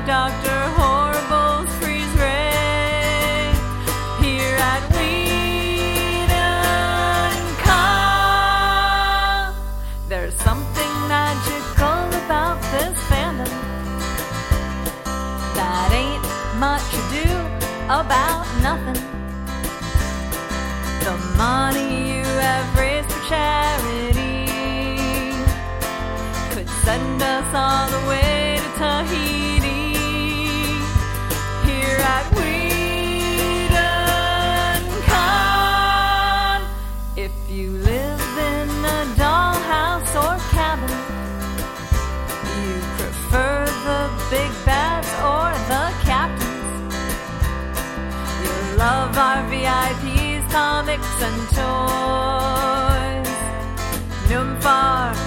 Dr. Horrible's freeze ray here at Weedon. There's something magical about this fandom that ain't much ado about nothing. The money you have raised for charity could send us all the way to Tahiti. Here at Weedon Con, if you live in a dollhouse or cabin, you prefer the big bads or the captains, you love our VIPs, comics and toys, Noomfar,